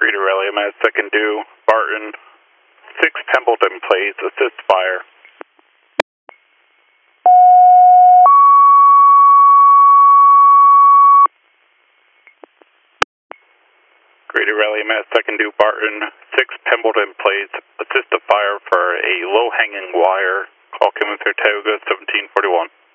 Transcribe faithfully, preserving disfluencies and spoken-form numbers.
Greeter Rally, I'm at second due, Barton, six Templeton, please, assist fire. Greeter Rally, I'm at second due, Barton, six Templeton, please, assist the fire for a low-hanging wire, call Kevin Saratoga, seventeen forty-one.